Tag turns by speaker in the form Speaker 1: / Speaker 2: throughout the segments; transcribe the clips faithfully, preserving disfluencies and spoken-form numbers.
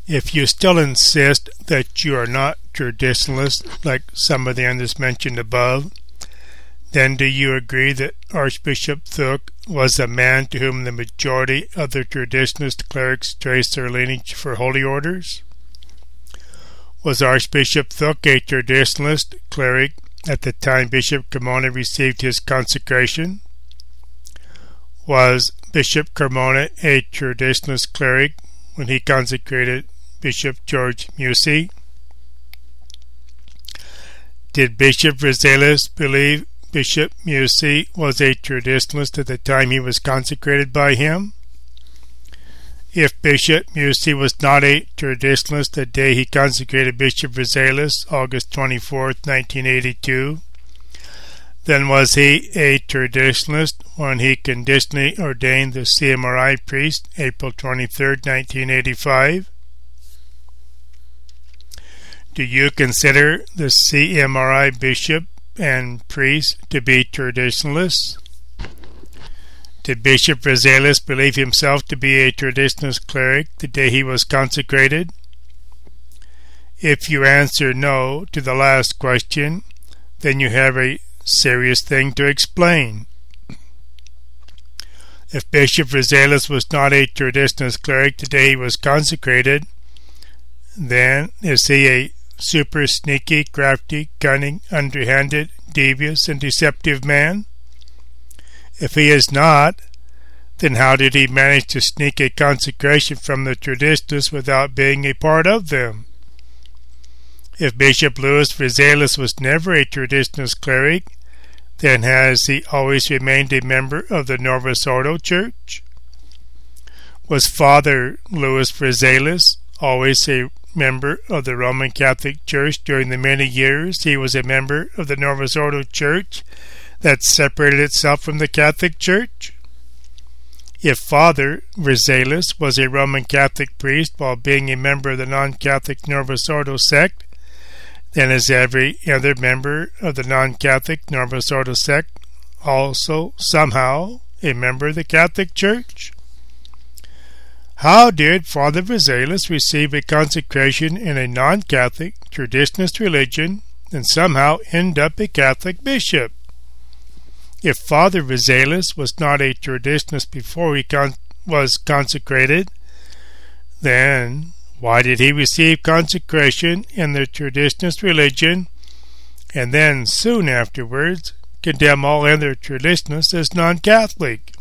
Speaker 1: If you still insist that you are not traditionalist like some of the others mentioned above, then do you agree that Archbishop Thuk was a man to whom the majority of the traditionalist clerics trace their lineage for holy orders? Was Archbishop Thuk a traditionalist cleric at the time Bishop Carmona received his consecration? Was Bishop Carmona a traditionalist cleric when he consecrated Bishop George Musey? Did Bishop Veizelas believe Bishop Musey was a traditionalist at the time he was consecrated by him? If Bishop Musey was not a traditionalist the day he consecrated Bishop Veizelas, August twenty-fourth, nineteen eighty-two, then was he a traditionalist when he conditionally ordained the C M R I priest, April twenty-third, nineteen eighty-five? Do you consider the C M R I bishop and priests to be traditionalists? Did Bishop Veizelas believe himself to be a traditionalist cleric the day he was consecrated? If you answer no to the last question, then you have a serious thing to explain. If Bishop Veizelas was not a traditionalist cleric the day he was consecrated, then is he a super sneaky, crafty, cunning, underhanded, devious, and deceptive man? If he is not, then how did he manage to sneak a consecration from the traditionalists without being a part of them? If Bishop Louis Veizelas was never a traditionalist cleric, then has he always remained a member of the Novus Ordo Church? Was Father Louis Veizelas always a member of the Roman Catholic Church during the many years he was a member of the Novus Ordo Church that separated itself from the Catholic Church? If Father Veizelas was a Roman Catholic priest while being a member of the non-Catholic Novus Ordo sect, then is every other member of the non-Catholic Novus Ordo sect also somehow a member of the Catholic Church? How did Father Veizelas receive a consecration in a non-Catholic traditionalist religion and somehow end up a Catholic bishop? If Father Veizelas was not a traditionalist before he con- was consecrated, then why did he receive consecration in the traditionalist religion and then soon afterwards condemn all other traditionalists as non-Catholic?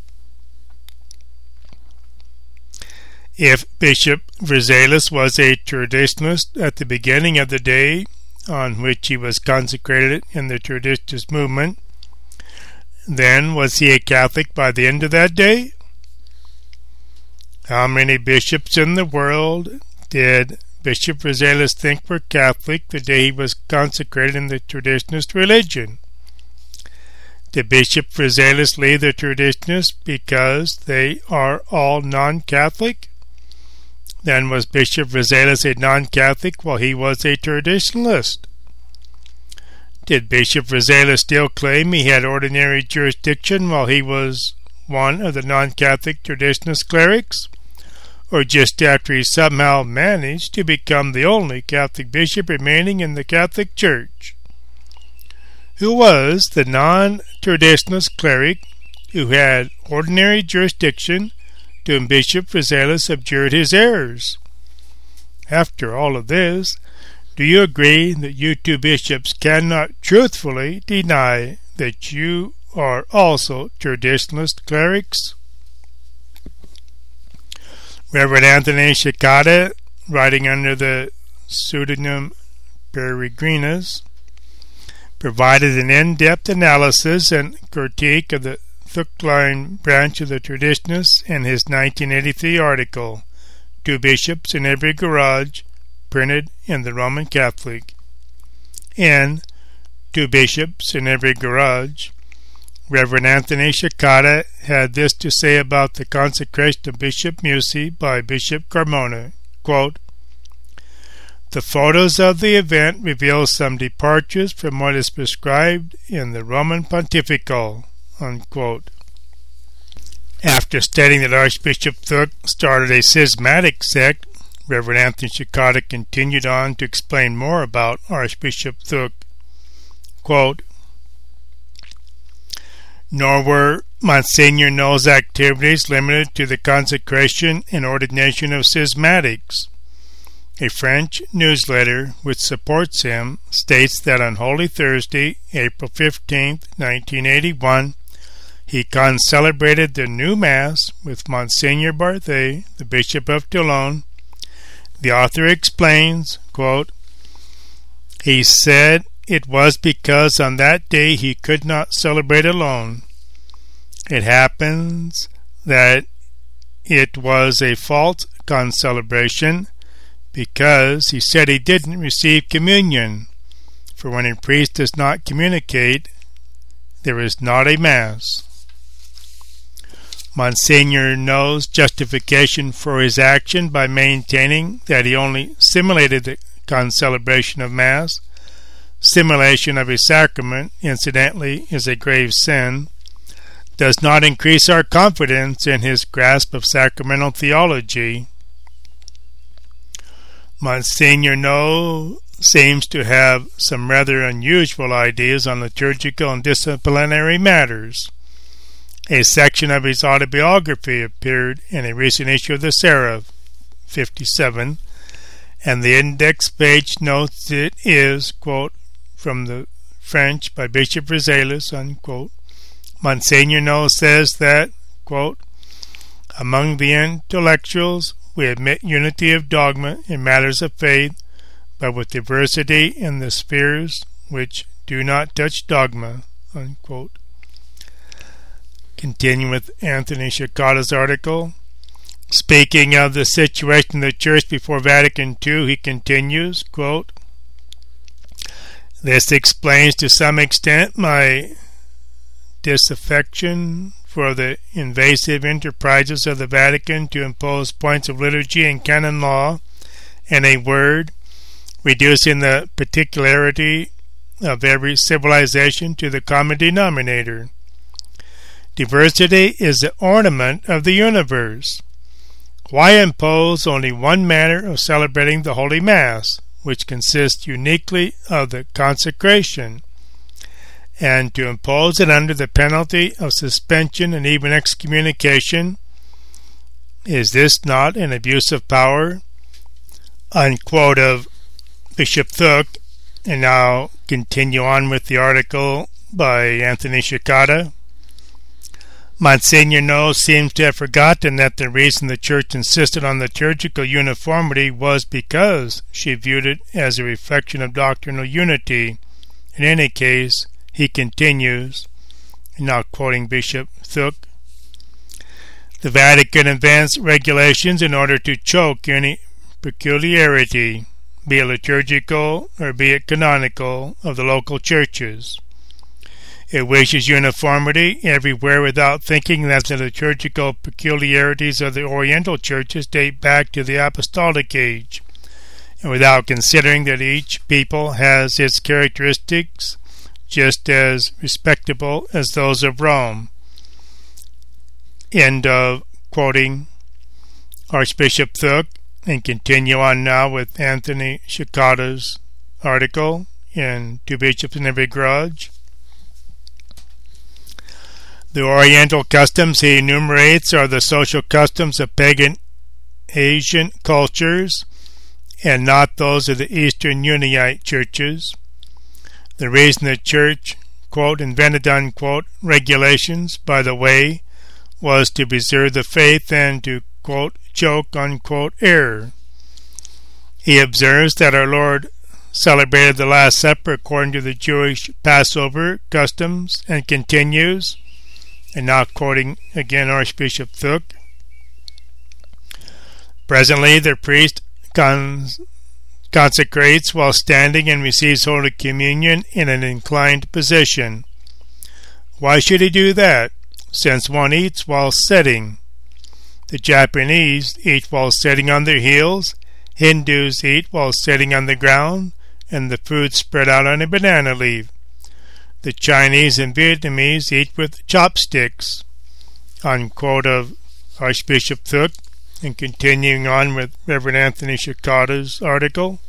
Speaker 1: If Bishop Veizelas was a traditionalist at the beginning of the day on which he was consecrated in the traditionalist movement, then was he a Catholic by the end of that day? How many bishops in the world did Bishop Veizelas think were Catholic the day he was consecrated in the traditionalist religion? Did Bishop Veizelas leave the traditionalists because they are all non-Catholic? Then was Bishop Veizelas a non-Catholic while he was a traditionalist? Did Bishop Veizelas still claim he had ordinary jurisdiction while he was one of the non-Catholic traditionalist clerics? Or just after he somehow managed to become the only Catholic bishop remaining in the Catholic Church? Who was the non-traditionalist cleric who had ordinary jurisdiction to whom Bishop Veizelas abjured his errors? After all of this, do you agree that you two bishops cannot truthfully deny that you are also traditionalist clerics? Reverend Anthony Cicada, writing under the pseudonym Peregrinus, provided an in-depth analysis and critique of the Thuckline branch of the traditionalists in his nineteen eighty-three article, Two Bishops in Every Garage, printed in the Roman Catholic. In Two Bishops in Every Garage, Reverend Anthony Cicada had this to say about the consecration of Bishop Musey by Bishop Carmona, quote, "The photos of the event reveal some departures from what is prescribed in the Roman Pontifical," unquote. After stating that Archbishop Thuk started a schismatic sect, Reverend Anthony Shikata continued on to explain more about Archbishop Thuk. Quote, nor were Monsignor No's activities limited to the consecration and ordination of schismatics. A French newsletter which supports him states that on Holy Thursday, April fifteenth, nineteen eighty-one, he concelebrated the new Mass with Monsignor Barthet, the Bishop of Toulon. The author explains, quote, he said it was because on that day he could not celebrate alone. It happens that it was a false concelebration because he said he didn't receive communion, for when a priest does not communicate, there is not a Mass. Monsignor No's justification for his action by maintaining that he only simulated the concelebration of Mass, simulation of a sacrament, incidentally, is a grave sin, does not increase our confidence in his grasp of sacramental theology. Monsignor No seems to have some rather unusual ideas on liturgical and disciplinary matters. A section of his autobiography appeared in a recent issue of the Seraph, fifty-seven, and the index page notes it is, quote, from the French by Bishop Rizelis, unquote. Monsignor No says that, quote, among the intellectuals we admit unity of dogma in matters of faith, but with diversity in the spheres which do not touch dogma, unquote. Continue with Anthony Shikata's article. Speaking of the situation of the Church before Vatican Two, he continues, quote, this explains to some extent my disaffection for the invasive enterprises of the Vatican to impose points of liturgy and canon law in a word, reducing the particularity of every civilization to the common denominator. Diversity is the ornament of the universe. Why impose only one manner of celebrating the Holy Mass, which consists uniquely of the consecration, and to impose it under the penalty of suspension and even excommunication? Is this not an abuse of power? Unquote of Bishop Thuk. And now continue on with the article by Anthony Shikata. Monsignor No seems to have forgotten that the reason the Church insisted on liturgical uniformity was because she viewed it as a reflection of doctrinal unity. In any case, he continues, now quoting Bishop Thuk, the Vatican advanced regulations in order to choke any peculiarity, be it liturgical or be it canonical, of the local churches. It wishes uniformity everywhere without thinking that the liturgical peculiarities of the Oriental churches date back to the Apostolic Age, and without considering that each people has its characteristics just as respectable as those of Rome. End of quoting Archbishop Thuk, and continue on now with Anthony Shikata's article in Two Bishops in Every Garage. The Oriental customs he enumerates are the social customs of pagan Asian cultures and not those of the Eastern Unionite churches. The reason the Church, quote, invented, unquote, regulations, by the way, was to preserve the faith and to, quote, choke, unquote, error. He observes that our Lord celebrated the Last Supper according to the Jewish Passover customs, and continues, and now quoting again Archbishop Thuk, presently the priest cons- consecrates while standing and receives Holy Communion in an inclined position. Why should he do that, since one eats while sitting? The Japanese eat while sitting on their heels, Hindus eat while sitting on the ground, and the food spread out on a banana leaf. The Chinese and Vietnamese eat with chopsticks. Unquote of Archbishop Thuk. And continuing on with Reverend Anthony Shikata's article,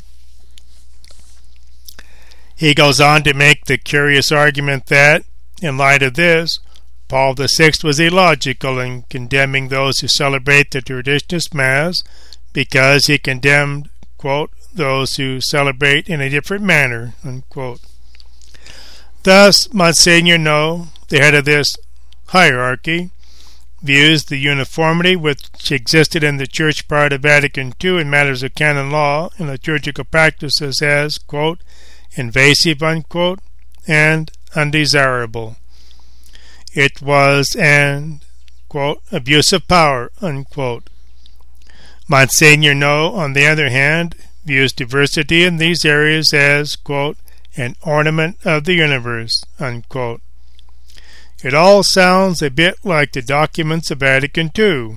Speaker 1: he goes on to make the curious argument that, in light of this, Paul the Sixth was illogical in condemning those who celebrate the traditionalist Mass because he condemned, quote, those who celebrate in a different manner, unquote. Thus, Monsignor No, the head of this hierarchy, views the uniformity which existed in the Church prior to Vatican Two in matters of canon law and liturgical practices as, quote, invasive, unquote, and undesirable. It was an, quote, abuse of power, unquote. Monsignor No, on the other hand, views diversity in these areas as, quote, an ornament of the universe, unquote. It all sounds a bit like the documents of Vatican Two.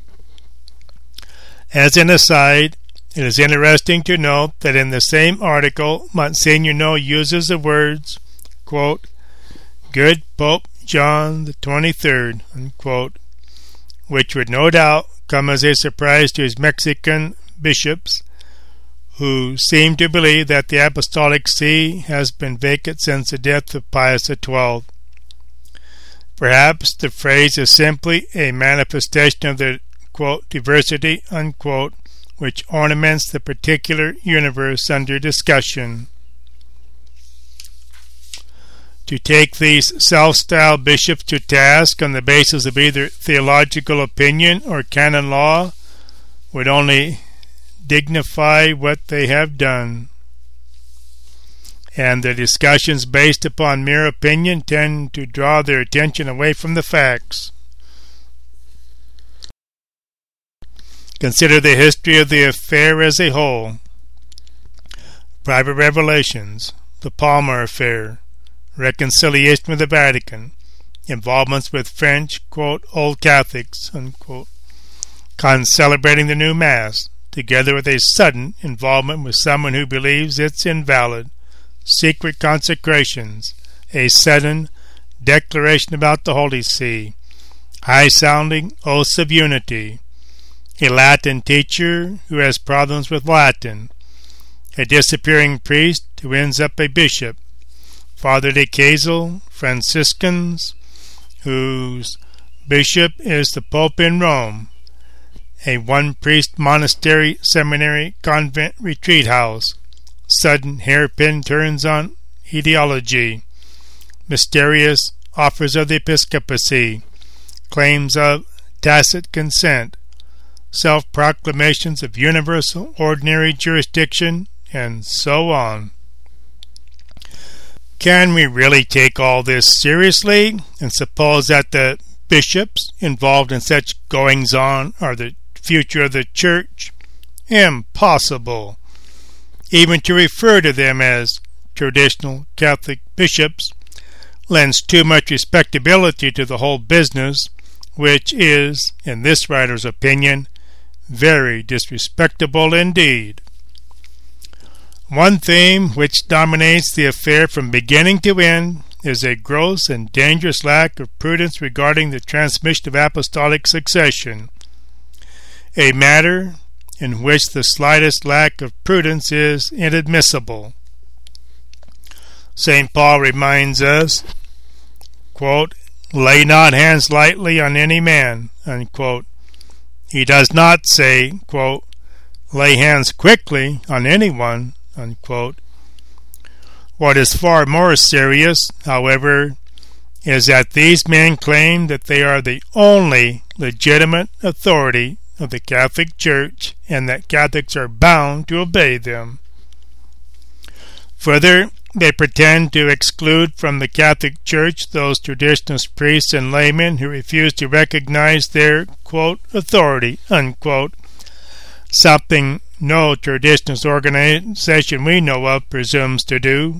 Speaker 1: As an aside, it is interesting to note that in the same article, Monsignor No uses the words, quote, good Pope John the twenty-third, unquote, which would no doubt come as a surprise to his Mexican bishops, who seem to believe that the Apostolic See has been vacant since the death of Pius the Twelfth. Perhaps the phrase is simply a manifestation of the, quote, diversity, unquote, which ornaments the particular universe under discussion. To take these self-styled bishops to task on the basis of either theological opinion or canon law would only dignify what they have done. And the discussions based upon mere opinion tend to draw their attention away from the facts. Consider the history of the affair as a whole. Private revelations, the Palmer affair, reconciliation with the Vatican, involvements with French, quote, old Catholics, unquote, con-celebrating the new Mass, together with a sudden involvement with someone who believes it's invalid, secret consecrations, a sudden declaration about the Holy See, high-sounding oaths of unity, a Latin teacher who has problems with Latin, a disappearing priest who ends up a bishop, Father de Cazel, Franciscans, whose bishop is the Pope in Rome, a one-priest monastery, seminary, convent, retreat house, sudden hairpin turns on ideology, mysterious offers of the episcopacy, claims of tacit consent, self-proclamations of universal ordinary jurisdiction, and so on. Can we really take all this seriously and suppose that the bishops involved in such goings-on are the future of the Church? Impossible. Even to refer to them as traditional Catholic bishops lends too much respectability to the whole business, which is, in this writer's opinion, very disrespectable indeed. One theme which dominates the affair from beginning to end is a gross and dangerous lack of prudence regarding the transmission of apostolic succession, a matter in which the slightest lack of prudence is inadmissible. Saint Paul reminds us, quote, lay not hands lightly on any man, unquote. He does not say, quote, lay hands quickly on anyone, unquote. What is far more serious, however, is that these men claim that they are the only legitimate authority of the Catholic Church and that Catholics are bound to obey them. Further, they pretend to exclude from the Catholic Church those traditionalist priests and laymen who refuse to recognize their, quote, authority, unquote, something no traditionalist organization we know of presumes to do.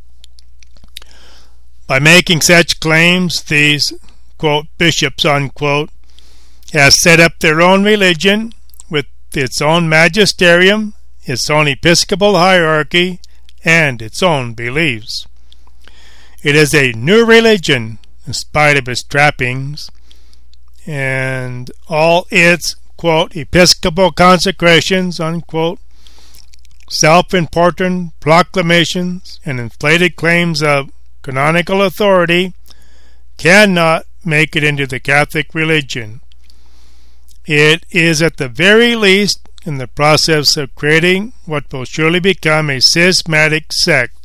Speaker 1: By making such claims, these, quote, bishops, unquote, have set up their own religion with its own magisterium, its own episcopal hierarchy, and its own beliefs. It is a new religion, in spite of its trappings, and all its, quote, Episcopal consecrations, unquote, self-important proclamations, and inflated claims of canonical authority cannot make it into the Catholic religion. It is at the very least in the process of creating what will surely become a schismatic sect.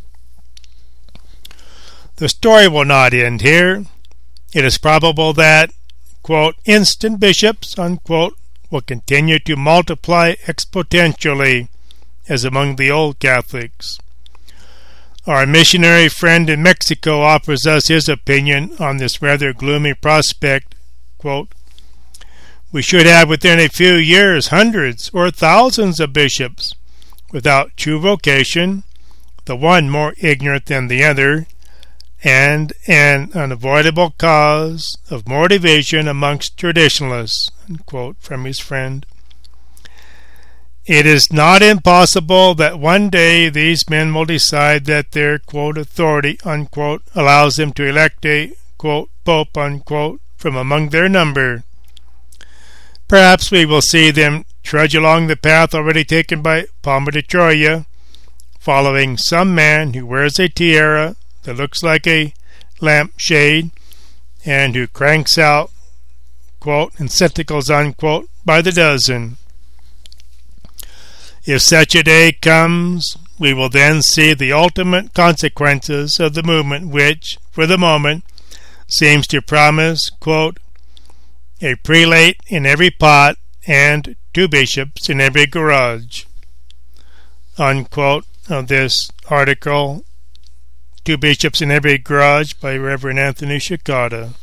Speaker 1: The story will not end here. It is probable that, quote, instant bishops, unquote, will continue to multiply exponentially as among the old Catholics. Our missionary friend in Mexico offers us his opinion on this rather gloomy prospect. Quote, we should have within a few years hundreds or thousands of bishops without true vocation, the one more ignorant than the other, and an unavoidable cause of more division amongst traditionalists, unquote, from his friend. It is not impossible that one day these men will decide that their, quote, authority, unquote, allows them to elect a, quote, pope, unquote, from among their number. Perhaps we will see them trudge along the path already taken by Palma de Troya, following some man who wears a tiara that looks like a lampshade and who cranks out, quote, encyclicals, unquote, by the dozen. If such a day comes, we will then see the ultimate consequences of the movement which, for the moment, seems to promise, quote, a prelate in every pot and two bishops in every garage, unquote, of this article, Two Bishops in Every Garage by Reverend Anthony Shikata.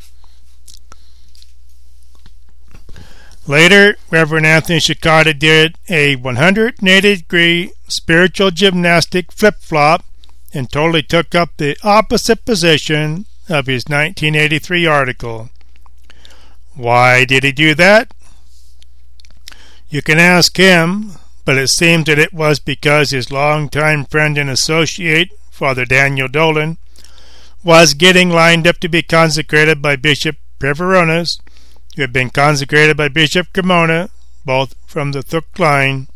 Speaker 1: Later, Reverend Anthony Shikata did a one hundred eighty degree spiritual gymnastic flip-flop and totally took up the opposite position of his nineteen eighty-three article. Why did he do that? You can ask him, but it seems that it was because his longtime friend and associate, Father Daniel Dolan, was getting lined up to be consecrated by Bishop Preveronis, who had been consecrated by Bishop Cremona, both from the Thuk line.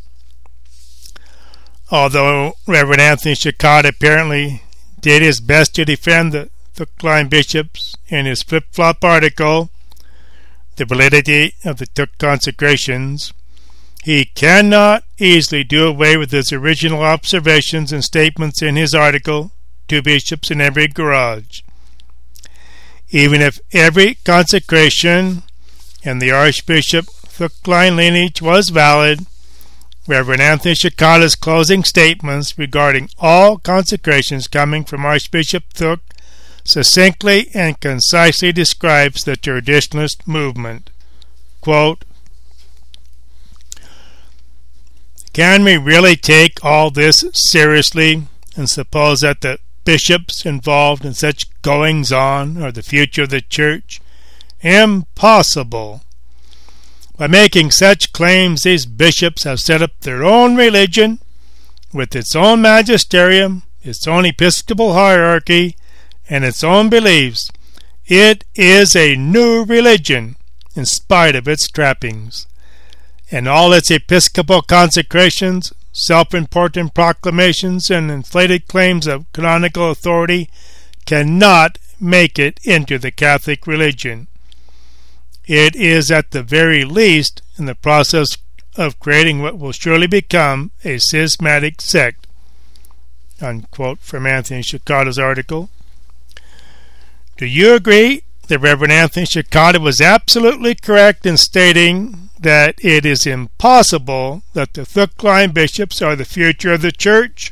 Speaker 1: Although Reverend Anthony Shikata apparently did his best to defend the Thuk line bishops in his flip-flop article, the validity of the Thuk consecrations, he cannot easily do away with his original observations and statements in his article, Two Bishops in Every Garage. Even if every consecration and the Archbishop Thuk line lineage was valid, Reverend Anthony Shikata's closing statements regarding all consecrations coming from Archbishop Thuk succinctly and concisely describes the traditionalist movement. Quote, can we really take all this seriously and suppose that the bishops involved in such goings-on are the future of the Church? Impossible. By making such claims, these bishops have set up their own religion with its own magisterium, its own episcopal hierarchy, and its own beliefs. It is a new religion in spite of its trappings, and all its episcopal consecrations, self-important proclamations, and inflated claims of canonical authority cannot make it into the Catholic religion. It is at the very least in the process of creating what will surely become a schismatic sect, unquote, from Anthony Shikata's article. Do you agree that Reverend Anthony Shikata was absolutely correct in stating that it is impossible that the Thuk line bishops are the future of the Church?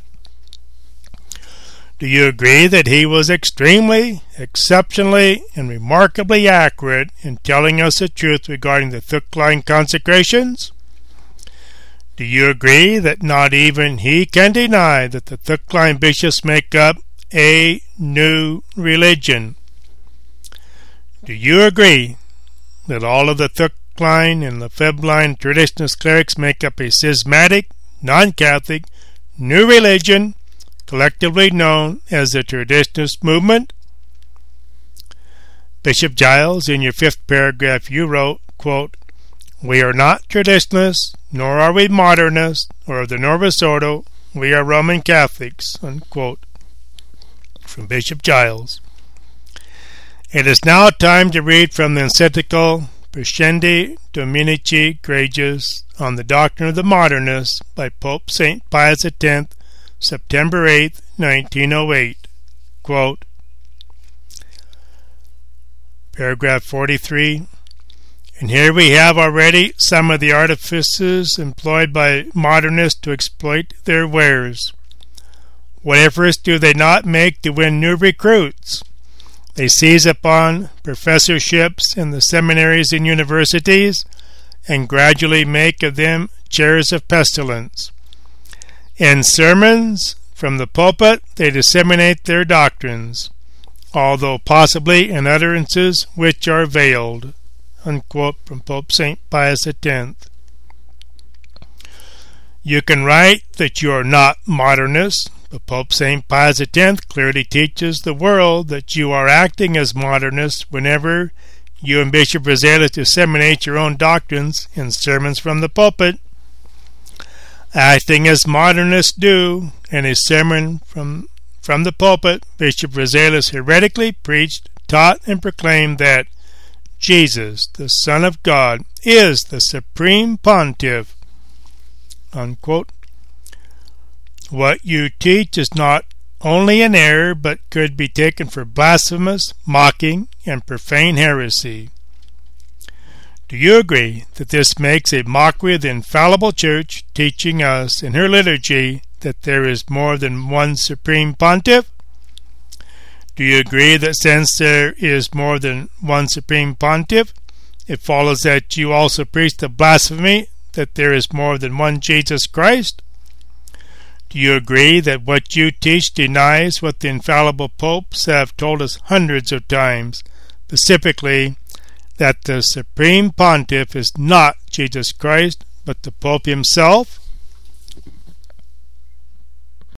Speaker 1: Do you agree that he was extremely, exceptionally, and remarkably accurate in telling us the truth regarding the Thuk line consecrations? Do you agree that not even he can deny that the Thuk line bishops make up a new religion? Do you agree that all of the Thuk line and Lefebvre line traditionalist clerics make up a schismatic, non-Catholic, new religion, collectively known as the Traditionalist movement? Bishop Giles, in your fifth paragraph you wrote, quote, We are not traditionalists, nor are we modernists, or of the Novus Ordo. We are Roman Catholics," unquote, from Bishop Giles. It is now time to read from the encyclical Prescendi Dominici Gregis on the Doctrine of the Modernists by Pope Saint Pius X, September eighth, nineteen oh eight. Quote, paragraph forty-three. "And here we have already some of the artifices employed by modernists to exploit their wares. What efforts do they not make to win new recruits? They seize upon professorships in the seminaries and universities and gradually make of them chairs of pestilence. In sermons from the pulpit they disseminate their doctrines, although possibly in utterances which are veiled," unquote, from Pope Saint Pius X. You can write that you are not modernists, but Pope Saint Pius X clearly teaches the world that you are acting as modernists whenever you and Bishop Berzelius disseminate your own doctrines in sermons from the pulpit. Acting as modernists do, in a sermon from, from the pulpit, Bishop Berzelius heretically preached, taught, and proclaimed that Jesus, the Son of God, is the Supreme Pontiff, unquote. What you teach is not only an error, but could be taken for blasphemous, mocking, and profane heresy. Do you agree that this makes a mockery of the infallible Church, teaching us in her liturgy that there is more than one Supreme Pontiff? Do you agree that since there is more than one Supreme Pontiff, it follows that you also preach the blasphemy that there is more than one Jesus Christ? Do you agree that what you teach denies what the infallible popes have told us hundreds of times, specifically that the Supreme Pontiff is not Jesus Christ, but the Pope himself?